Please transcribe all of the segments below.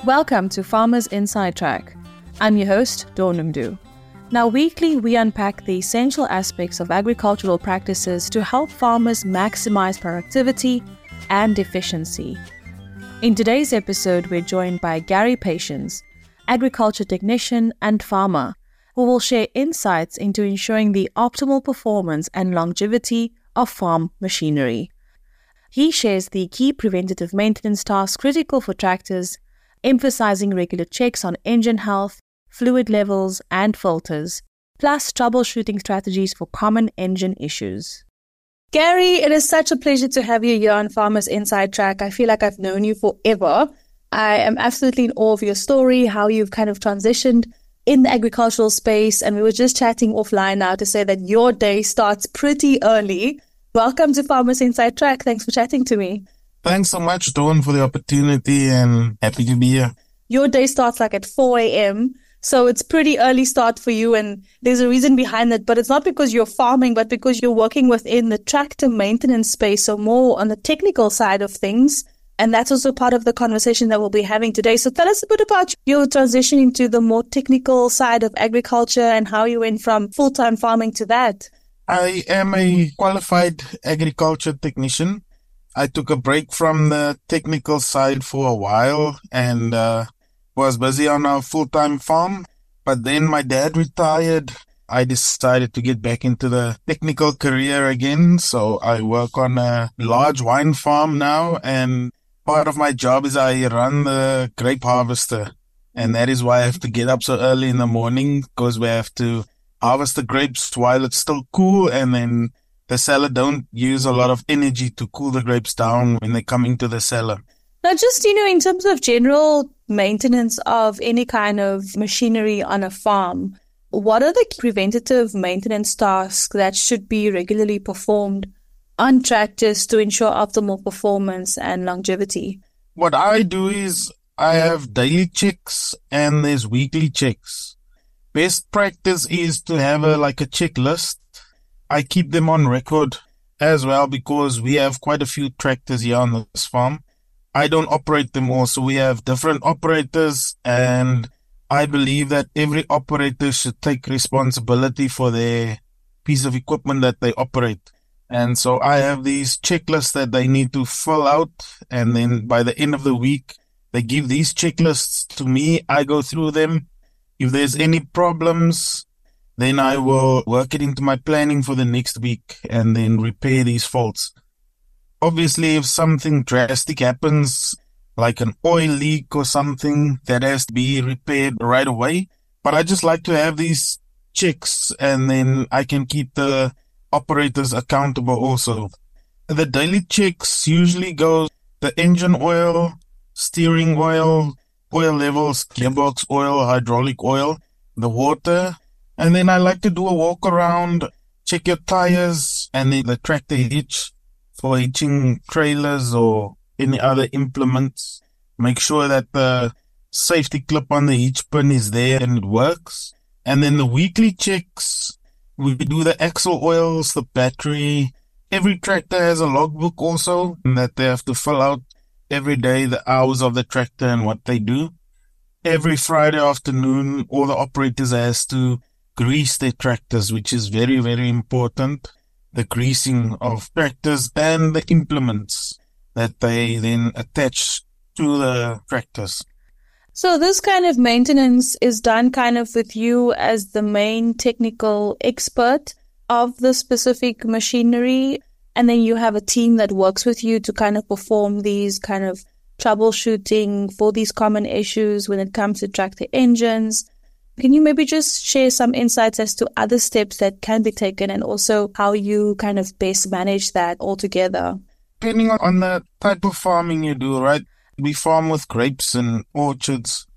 Welcome to Farmers Inside Track. I'm your host, Dawn Numdu. Now, weekly, we unpack the essential aspects of agricultural practices to help farmers maximize productivity and efficiency. In today's episode, we're joined by Gary Patience, agriculture technician and farmer, who will share insights into ensuring the optimal performance and longevity of farm machinery. He shares the key preventative maintenance tasks critical for tractors, emphasizing regular checks on engine health, fluid levels, and filters, plus troubleshooting strategies for common engine issues. Gary, it is such a pleasure to have you here on Farmers Inside Track. I feel like I've known you forever. I am absolutely in awe of your story, how you've kind of transitioned in the agricultural space, and we were just chatting offline now to say that your day starts pretty early. Welcome to Farmers Inside Track. Thanks for chatting to me. Thanks so much, Dawn, for the opportunity, and happy to be here. Your day starts like at 4 a.m., so it's pretty early start for you, and there's a reason behind that, but it's not because you're farming, but because you're working within the tractor maintenance space, so more on the technical side of things, and that's also part of the conversation that we'll be having today. So tell us a bit about your transition into the more technical side of agriculture and how you went from full-time farming to that. I am a qualified agriculture technician. I took a break from the technical side for a while and was busy on a full-time farm. But then my dad retired. I decided to get back into the technical career again. So I work on a large wine farm now, and part of my job is I run the grape harvester. And that is why I have to get up so early in the morning, because we have to harvest the grapes while it's still cool, and then the cellar don't use a lot of energy to cool the grapes down when they come into the cellar. Now, just, in terms of general maintenance of any kind of machinery on a farm, what are the preventative maintenance tasks that should be regularly performed on tractors to ensure optimal performance and longevity? What I do is I have daily checks and there's weekly checks. Best practice is to have a checklist. I keep them on record as well because we have quite a few tractors here on this farm. I don't operate them all, so we have different operators, and I believe that every operator should take responsibility for their piece of equipment that they operate. And so I have these checklists that they need to fill out, and then by the end of the week, they give these checklists to me. I go through them. If there's any problems, then I will work it into my planning for the next week and then repair these faults. Obviously, if something drastic happens, like an oil leak or something, that has to be repaired right away. But I just like to have these checks, and then I can keep the operators accountable also. The daily checks usually go the engine oil, steering oil, oil levels, gearbox oil, hydraulic oil, the water. And then I like to do a walk around, check your tires and then the tractor hitch for hitching trailers or any other implements. Make sure that the safety clip on the hitch pin is there and it works. And then the weekly checks, we do the axle oils, the battery. Every tractor has a logbook also that they have to fill out every day, the hours of the tractor and what they do. Every Friday afternoon, all the operators has to grease their tractors, which is very, very important. The greasing of tractors and the implements that they then attach to the tractors. So this kind of maintenance is done kind of with you as the main technical expert of the specific machinery, and then you have a team that works with you to kind of perform these kind of troubleshooting for these common issues when it comes to tractor engines. Can you maybe just share some insights as to other steps that can be taken and also how you kind of best manage that altogether? Depending on the type of farming you do, right? We farm with grapes and orchards.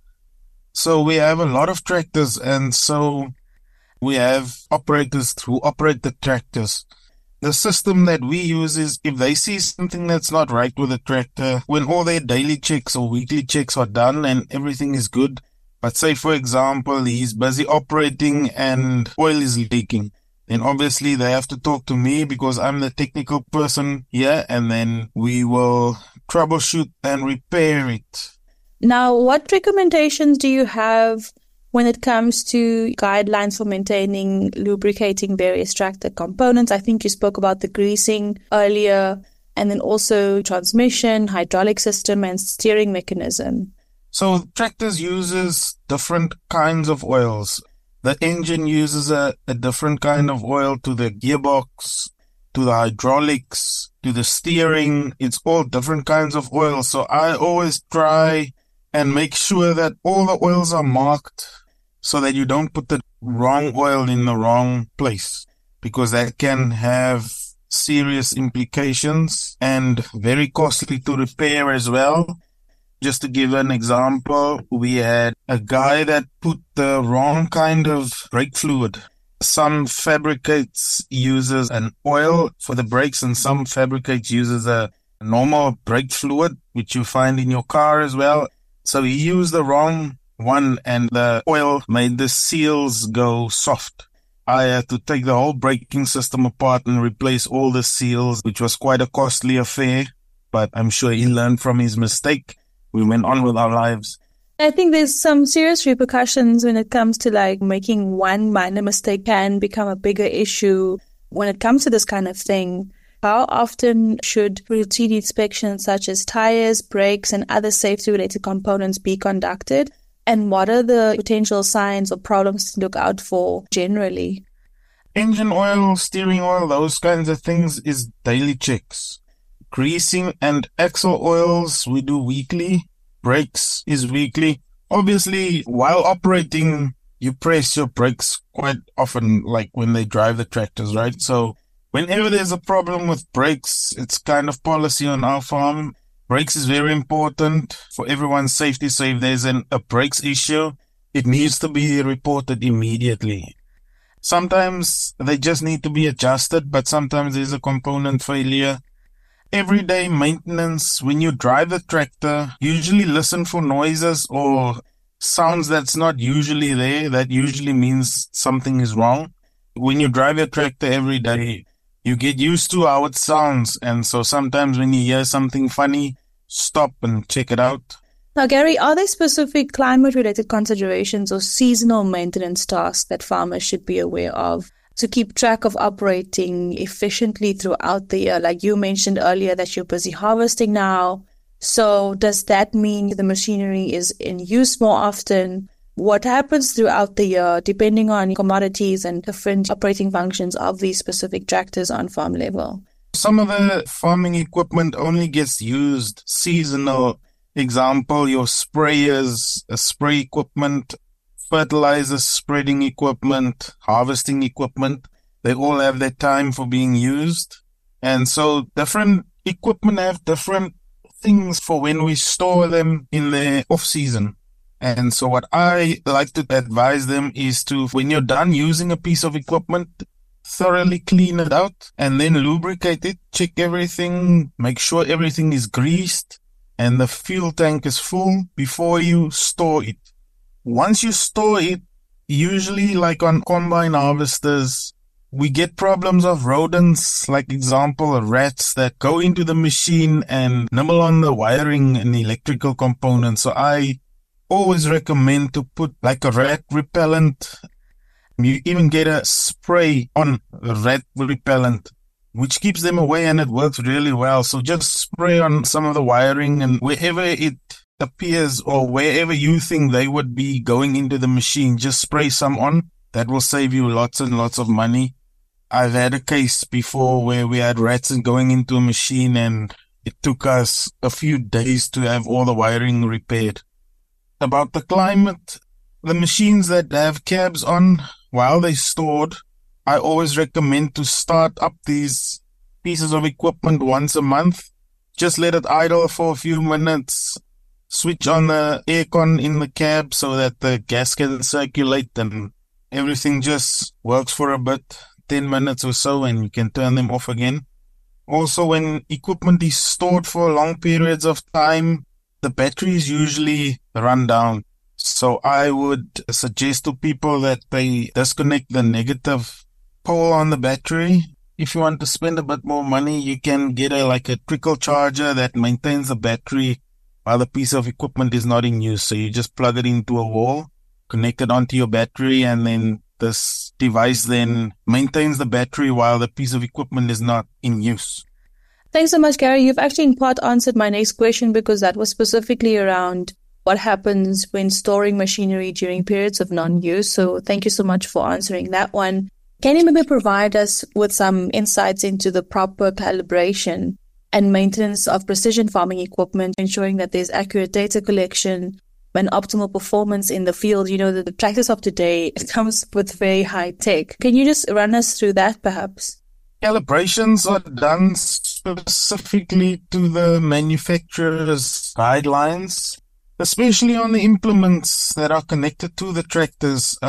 So we have a lot of tractors, and so we have operators who operate the tractors. The system that we use is if they see something that's not right with the tractor, when all their daily checks or weekly checks are done and everything is good, but say, for example, he's busy operating and oil is leaking, then obviously they have to talk to me because I'm the technical person here, and then we will troubleshoot and repair it. Now, what recommendations do you have when it comes to guidelines for maintaining, lubricating various tractor components? I think you spoke about the greasing earlier, and then also transmission, hydraulic system, and steering mechanism. So tractors uses different kinds of oils. The engine uses a different kind of oil to the gearbox, to the hydraulics, to the steering. It's all different kinds of oil. So I always try and make sure that all the oils are marked so that you don't put the wrong oil in the wrong place, because that can have serious implications and very costly to repair as well. Just to give an example, we had a guy that put the wrong kind of brake fluid. Some fabricates uses an oil for the brakes, and some fabricates uses a normal brake fluid, which you find in your car as well. So he used the wrong one, and the oil made the seals go soft. I had to take the whole braking system apart and replace all the seals, which was quite a costly affair, but I'm sure he learned from his mistake. We went on with our lives. I think there's some serious repercussions when it comes to like making one minor mistake can become a bigger issue when it comes to this kind of thing. How often should routine inspections such as tires, brakes, and other safety-related components be conducted? And what are the potential signs or problems to look out for generally? Engine oil, steering oil, those kinds of things is daily checks. Greasing and axle oils we do weekly. Brakes is weekly. Obviously, while operating, you press your brakes quite often, like when they drive the tractors, right? So whenever there's a problem with brakes, it's kind of policy on our farm. Brakes is very important for everyone's safety. So if there's a brakes issue, it needs to be reported immediately. Sometimes they just need to be adjusted, but sometimes there's a component failure. Everyday maintenance, when you drive the tractor, usually listen for noises or sounds that's not usually there. That usually means something is wrong. When you drive your tractor every day, you get used to how it sounds. And so sometimes when you hear something funny, stop and check it out. Now, Gary, are there specific climate-related considerations or seasonal maintenance tasks that farmers should be aware of to keep track of operating efficiently throughout the year? Like you mentioned earlier that you're busy harvesting now. So does that mean the machinery is in use more often? What happens throughout the year depending on commodities and different operating functions of these specific tractors on farm level? Some of the farming equipment only gets used seasonal. Example, your sprayers, spray equipment, fertilizer spreading equipment, harvesting equipment, they all have their time for being used. And so different equipment have different things for when we store them in the off season. And so what I like to advise them is to, when you're done using a piece of equipment, thoroughly clean it out and then lubricate it, check everything, make sure everything is greased and the fuel tank is full before you store it. Once you store it, usually like on combine harvesters, we get problems of rodents, like example, rats that go into the machine and nibble on the wiring and electrical components. So I always recommend to put like a rat repellent. You even get a spray on rat repellent, which keeps them away and it works really well. So just spray on some of the wiring and wherever it appears or wherever you think they would be going into the machine, just spray some on. That will save you lots and lots of money. I've had a case before where we had rats going into a machine and it took us a few days to have all the wiring repaired. About the climate, the machines that have cabs on while they're stored, I always recommend to start up these pieces of equipment once a month. Just let it idle for a few minutes. Switch on the aircon in the cab so that the gas can circulate and everything just works for a bit, 10 minutes or so, and you can turn them off again. Also, when equipment is stored for long periods of time, the batteries usually run down. So I would suggest to people that they disconnect the negative pole on the battery. If you want to spend a bit more money, you can get a trickle charger that maintains the battery while the piece of equipment is not in use. So you just plug it into a wall, connect it onto your battery, and then this device then maintains the battery while the piece of equipment is not in use. Thanks so much, Gary. You've actually in part answered my next question, because that was specifically around what happens when storing machinery during periods of non-use. So thank you so much for answering that one. Can you maybe provide us with some insights into the proper calibration and maintenance of precision farming equipment, ensuring that there's accurate data collection and optimal performance in the field? You know, the tractors of today, it comes with very high tech. Can you just run us through that perhaps? Calibrations are done specifically to the manufacturer's guidelines, especially on the implements that are connected to the tractors.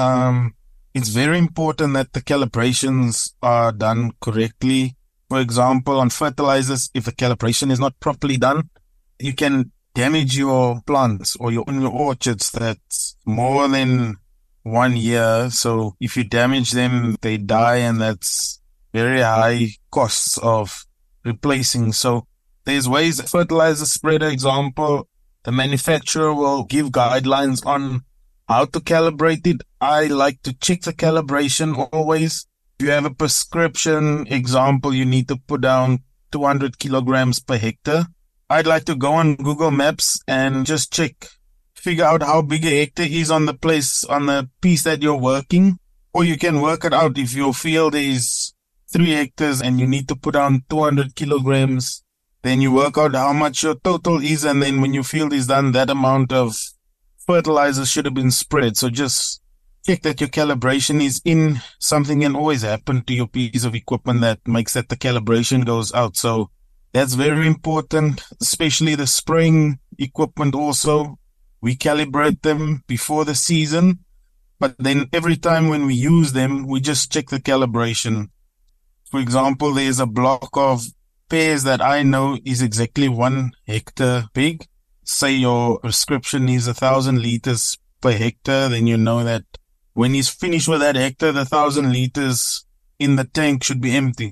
It's very important that the calibrations are done correctly. For example, on fertilizers, if the calibration is not properly done, you can damage your plants or your orchards that's more than 1 year. So if you damage them, they die, and that's very high costs of replacing. So there's ways. Fertilizer spreader example, the manufacturer will give guidelines on how to calibrate it. I like to check the calibration always. If you have a prescription example, you need to put down 200 kilograms per hectare. I'd like to go on Google Maps and just check, figure out how big a hectare is on the piece that you're working. Or you can work it out if your field is 3 hectares and you need to put down 200 kilograms, then you work out how much your total is, and then when your field is done, that amount of fertilizer should have been spread. So just check that your calibration is in. Something can always happen to your piece of equipment that makes that the calibration goes out. So that's very important, especially the spraying equipment also. We calibrate them before the season, but then every time when we use them, we just check the calibration. For example, there's a block of pears that I know is exactly 1 hectare big. Say your prescription is 1,000 liters per hectare, then you know that when he's finished with that hectare, the 1,000 liters in the tank should be empty.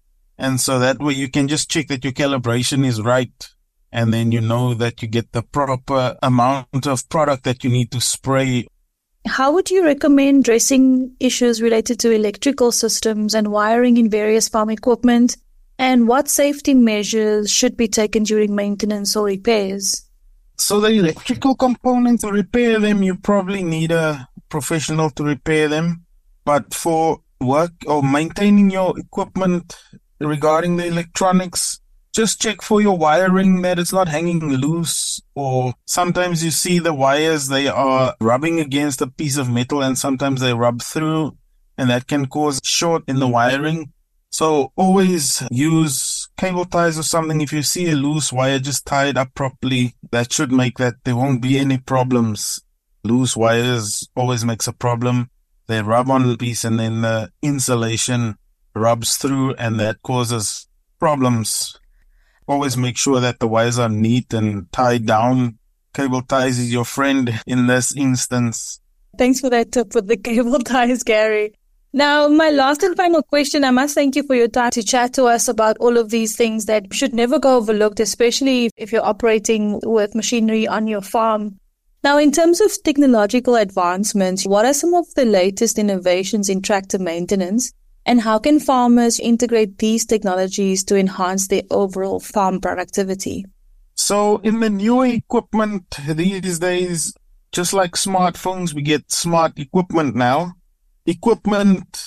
And so that way you can just check that your calibration is right, and then you know that you get the proper amount of product that you need to spray. How would you recommend addressing issues related to electrical systems and wiring in various farm equipment? And what safety measures should be taken during maintenance or repairs? So the electrical components, to repair them, you probably need a professional to repair them. But for work or maintaining your equipment regarding the electronics, just check for your wiring that it's not hanging loose, or sometimes you see the wires, they are rubbing against a piece of metal and sometimes they rub through, and that can cause short in the wiring. So always use cable ties or something. If you see a loose wire, just tie it up properly. That should make that there won't be any problems. Loose wires always makes a problem. They rub on the piece and then the insulation rubs through, and that causes problems. Always make sure that the wires are neat and tied down. Cable ties is your friend in this instance. Thanks for that tip with the cable ties, Gary. Now, my last and final question, I must thank you for your time to chat to us about all of these things that should never go overlooked, especially if you're operating with machinery on your farm. Now, in terms of technological advancements, what are some of the latest innovations in tractor maintenance? And how can farmers integrate these technologies to enhance their overall farm productivity? So in the newer equipment these days, just like smartphones, we get smart equipment now. Equipment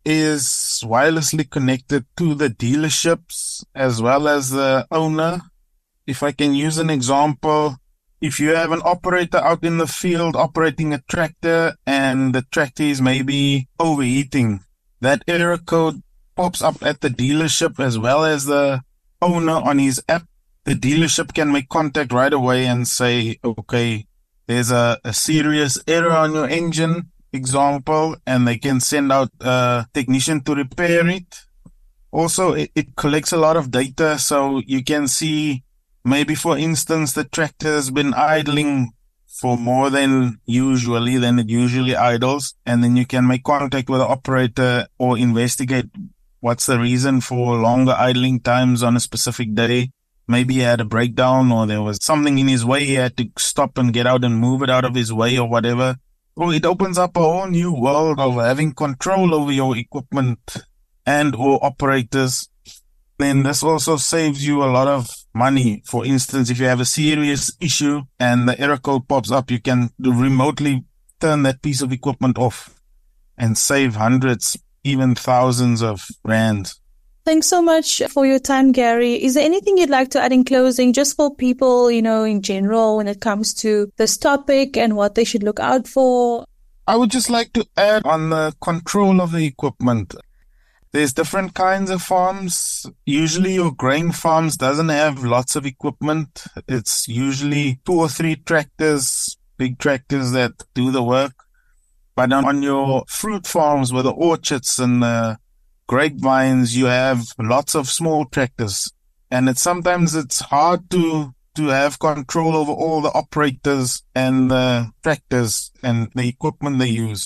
is wirelessly connected to the dealerships as well as the owner. If I can use an example, if you have an operator out in the field operating a tractor and the tractor is maybe overheating, that error code pops up at the dealership as well as the owner on his app. The dealership can make contact right away and say, okay, there's a serious error on your engine, example, and they can send out a technician to repair it. Also, it collects a lot of data, so you can see maybe, for instance, the tractor has been idling for more than it usually idles, and then you can make contact with the operator or investigate what's the reason for longer idling times on a specific day. maybe he had a breakdown or there was something in his way. He had to stop and get out and move it out of his way or whatever. Or it opens up a whole new world of having control over your equipment and or operators. Then this also saves you a lot of money. For instance, if you have a serious issue and the error code pops up, you can remotely turn that piece of equipment off and save hundreds, even thousands of rands. Thanks so much for your time, Gary. Is there anything you'd like to add in closing, just for people, in general, when it comes to this topic and what they should look out for? I would just like to add on the control of the equipment. There's different kinds of farms. Usually your grain farms doesn't have lots of equipment. It's usually 2 or 3 tractors, big tractors that do the work. But on your fruit farms with the orchards and the grapevines, you have lots of small tractors, and sometimes it's hard to have control over all the operators and the tractors and the equipment they use.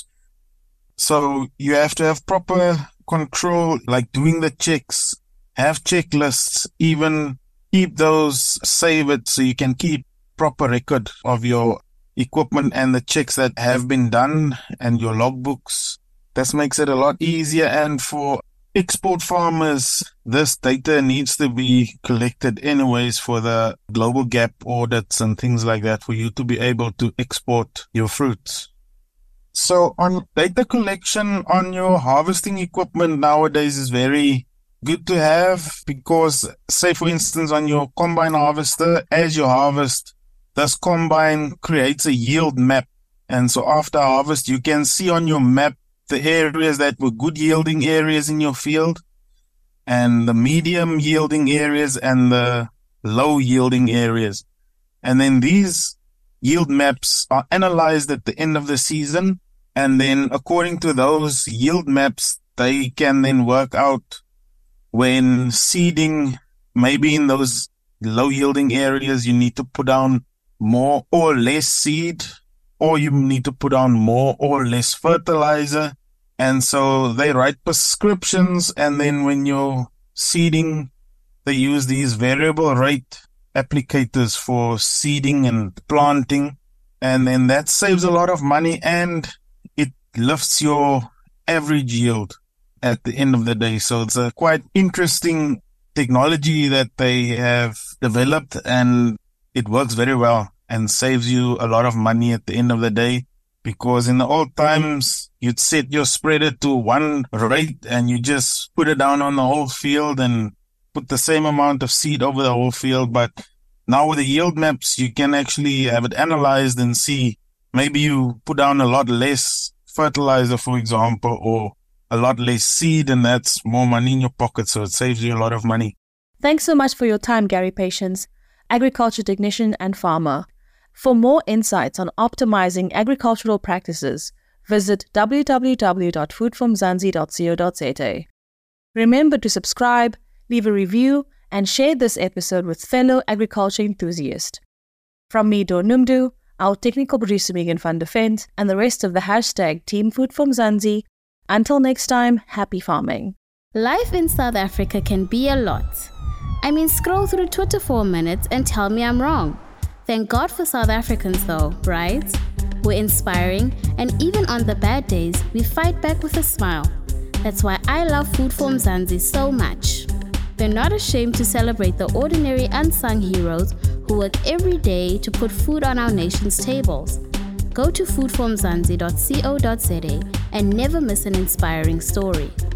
So you have to have proper control, like doing the checks, have checklists, even keep those, save it so you can keep proper record of your equipment and the checks that have been done and your logbooks. This makes it a lot easier, and for export farmers, this data needs to be collected anyways for the global gap audits and things like that for you to be able to export your fruits. So on data collection on your harvesting equipment nowadays is very good to have, because say for instance on your combine harvester, as you harvest, this combine creates a yield map. And so after harvest, you can see on your map the areas that were good yielding areas in your field, and the medium yielding areas and the low yielding areas. And then these yield maps are analyzed at the end of the season. And then according to those yield maps, they can then work out when seeding, maybe in those low yielding areas, you need to put down more or less seed, or you need to put on more or less fertilizer. And so they write prescriptions, and then when you're seeding, they use these variable rate applicators for seeding and planting. And then that saves a lot of money, and it lifts your average yield at the end of the day. So it's a quite interesting technology that they have developed, and it works very well and saves you a lot of money at the end of the day. Because in the old times, you'd set your spreader to one rate and you just put it down on the whole field and put the same amount of seed over the whole field. But now with the yield maps, you can actually have it analyzed and see maybe you put down a lot less fertilizer, for example, or a lot less seed, and that's more money in your pocket. So it saves you a lot of money. Thanks so much for your time, Gary Patience, agriculture technician and farmer. For more insights on optimizing agricultural practices, visit www.foodfromzansi.co.za. Remember to subscribe, leave a review, and share this episode with fellow agriculture enthusiasts. From me, Dawn Numdu, our technical producer Megan van der Vent, and the rest of the hashtag Team Food from Zanzi, until next time, happy farming. Life in South Africa can be a lot. Scroll through Twitter for a minute and tell me I'm wrong. Thank God for South Africans though, right? We're inspiring, and even on the bad days, we fight back with a smile. That's why I love Food for Mzansi so much. They're not ashamed to celebrate the ordinary unsung heroes who work every day to put food on our nation's tables. Go to foodformzansi.co.za and never miss an inspiring story.